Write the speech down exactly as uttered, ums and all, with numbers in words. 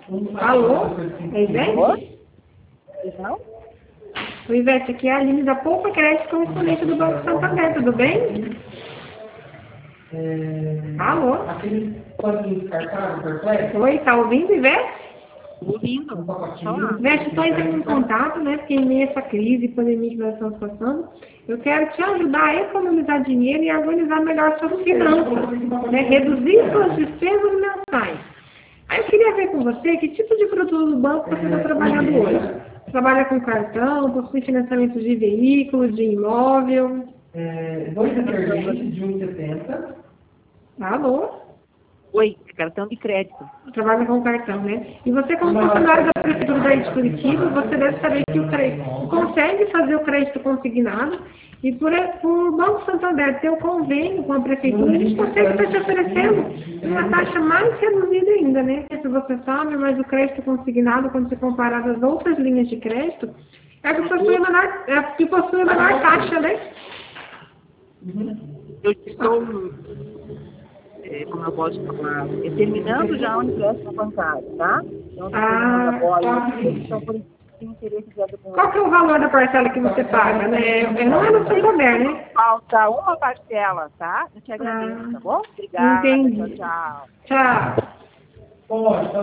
Alô? É Ivete? Oi? Não? O Ivete, aqui é a Aline da Poupa Crédito, correspondente do Banco Santander, tudo bem? É... Alô? Aquele paninho descartável, perplexo? Oi, tá ouvindo, Ivete? Ouvindo. Um pacotinho. Ivete, estou entrando em contato, né, porque em meio a essa crise, pandemia que nós estamos passando, eu quero te ajudar a economizar dinheiro e a organizar melhor suas finanças, né, reduzir suas despesas mensais. Aí eu queria ver com você que tipo de produto do banco você está trabalhando hoje. Trabalha com cartão, possui financiamento de veículo, de imóvel? É, dois detergentes de um e setenta. Alô? Oi, cartão de crédito. Trabalha com cartão, né? E você, como funcionário da Prefeitura daí de Curitiba, você deve saber que o crédito consegue fazer o crédito consignado e por, por Banco Santander ter o convênio com a Prefeitura, a gente consegue estar te oferecendo uma taxa mais reduzida ainda, né? Não sei se você sabe, mas o crédito consignado, quando se comparado às outras linhas de crédito, é a que possui a menor, é a que possui a menor taxa, né? Eu estou, é, como eu posso falar, é, terminando já o empréstimo bancário, tá? Então, estou terminando Ah, agora, tá. então, por isso, tenho interesse de abrir Qual que é o valor da parcela que você paga, né? É, não é no Santander, né? Falta uma parcela, tá? Eu te agradeço, Ah, tá bom? Obrigada, entendi. tchau, tchau. Tchau. Pode,